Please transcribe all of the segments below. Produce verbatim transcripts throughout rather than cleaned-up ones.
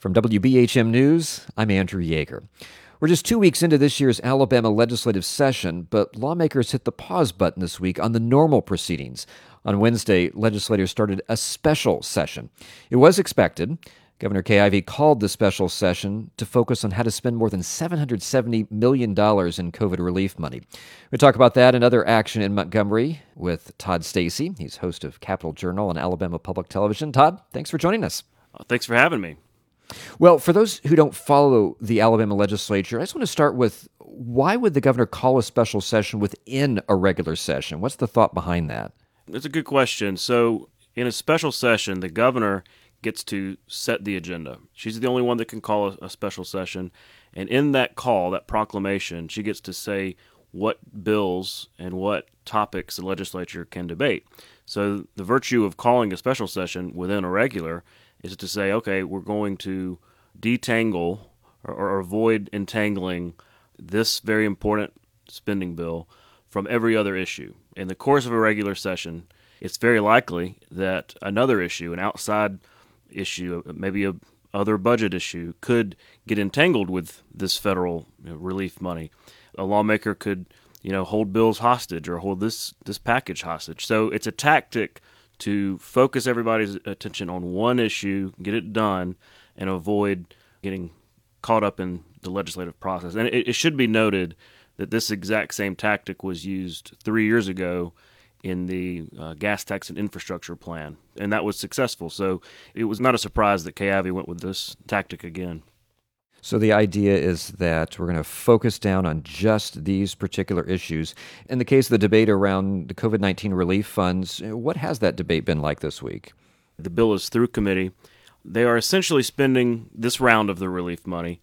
From W B H M News, I'm Andrew Yeager. We're just two weeks into this year's Alabama legislative session, but lawmakers hit the pause button this week on the normal proceedings. On Wednesday, legislators started a special session. It was expected. Governor Kay Ivey called the special session to focus on how to spend more than seven hundred seventy million dollars in COVID relief money. We'll talk about that and other action in Montgomery with Todd Stacy. He's host of Capitol Journal and Alabama Public Television. Todd, thanks for joining us. Well, thanks for having me. Well, for those who don't follow the Alabama legislature, I just want to start with, why would the governor call a special session within a regular session? What's the thought behind that? That's a good question. So in a special session, the governor gets to set the agenda. She's the only one that can call a, a special session. And in that call, that proclamation, she gets to say what bills and what topics the legislature can debate. So the virtue of calling a special session within a regular is to say, okay, we're going to detangle or, or avoid entangling this very important spending bill from every other issue. In the course of a regular session, it's very likely that another issue, an outside issue, maybe a other budget issue, could get entangled with this federal you know, relief money. A lawmaker could, you know, hold bills hostage or hold this this package hostage. So it's a tactic to focus everybody's attention on one issue, get it done, and avoid getting caught up in the legislative process. And it, it should be noted that this exact same tactic was used three years ago in the uh, gas tax and infrastructure plan, and that was successful. So it was not a surprise that Kay Ivey went with this tactic again. So the idea is that we're going to focus down on just these particular issues. In the case of the debate around the COVID nineteen relief funds, what has that debate been like this week? The bill is through committee. They are essentially spending this round of the relief money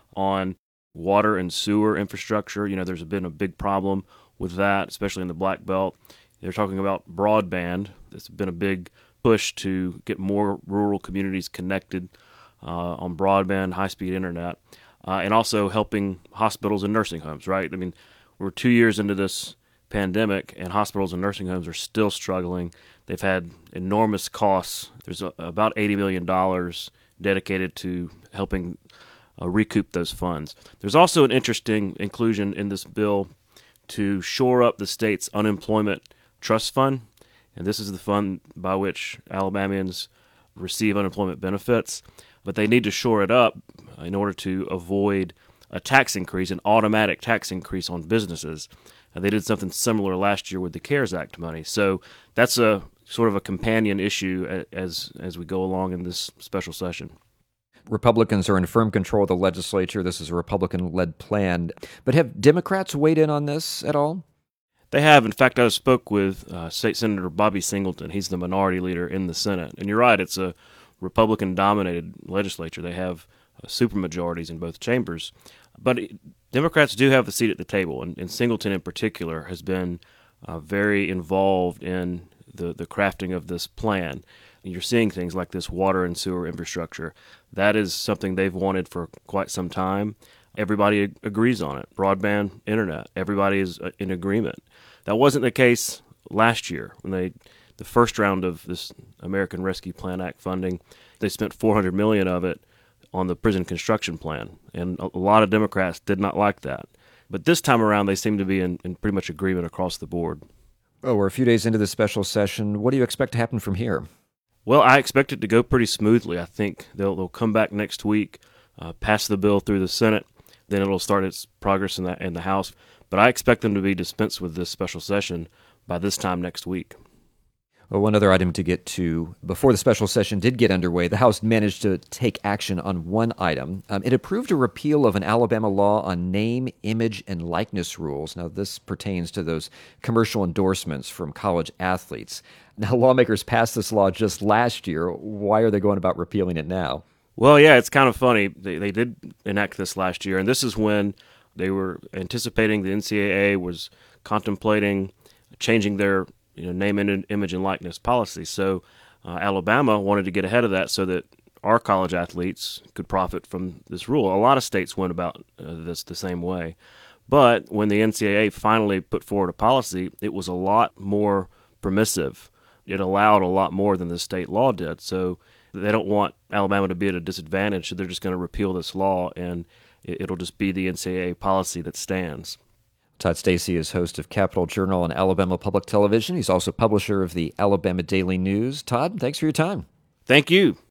on water and sewer infrastructure. You know, there's been a big problem with that, especially in the Black Belt. They're talking about broadband. There's been a big push to get more rural communities connected Uh, on broadband, high-speed internet, uh, and also helping hospitals and nursing homes, right? I mean, we're two years into this pandemic, and hospitals and nursing homes are still struggling. They've had enormous costs. There's a, about eighty million dollars dedicated to helping uh, recoup those funds. There's also an interesting inclusion in this bill to shore up the state's unemployment trust fund, and this is the fund by which Alabamians receive unemployment benefits. But they need to shore it up in order to avoid a tax increase, an automatic tax increase on businesses. And they did something similar last year with the CARES Act money. So that's a sort of a companion issue as as we go along in this special session. Republicans are in firm control of the legislature. This is a Republican-led plan. But have Democrats weighed in on this at all? They have. In fact, I spoke with uh, State Senator Bobby Singleton. He's the minority leader in the Senate. And you're right, it's a Republican-dominated legislature. They have uh, supermajorities in both chambers. But Democrats do have a seat at the table, and, and Singleton in particular has been uh, very involved in the, the crafting of this plan. And you're seeing things like this water and sewer infrastructure. That is something they've wanted for quite some time. Everybody ag- agrees on it. Broadband, internet, everybody is uh, in agreement. That wasn't the case last year when they the first round of this American Rescue Plan Act funding. They spent four hundred million dollars of it on the prison construction plan, and a lot of Democrats did not like that. But this time around, they seem to be in, in pretty much agreement across the board. Oh, we're a few days into the special session. What do you expect to happen from here? Well, I expect it to go pretty smoothly. I think they'll, they'll come back next week, uh, pass the bill through the Senate, then it'll start its progress in the, in the House. But I expect them to be dispensed with this special session by this time next week. Well, one other item to get to. Before the special session did get underway, the House managed to take action on one item. Um, it approved a repeal of an Alabama law on name, image, and likeness rules. Now, this pertains to those commercial endorsements from college athletes. Now, lawmakers passed this law just last year. Why are they going about repealing it now? Well, yeah, it's kind of funny. They, they did enact this last year, and this is when they were anticipating the N C double A was contemplating changing their you know, name, and image, and likeness policy. So uh, Alabama wanted to get ahead of that so that our college athletes could profit from this rule. A lot of states went about uh, this the same way. But when the N C double A finally put forward a policy, it was a lot more permissive. It allowed a lot more than the state law did. So they don't want Alabama to be at a disadvantage, so they're just going to repeal this law, and it'll just be the N C double A policy that stands. Todd Stacy is host of Capital Journal and Alabama Public Television. He's also publisher of the Alabama Daily News. Todd, thanks for your time. Thank you.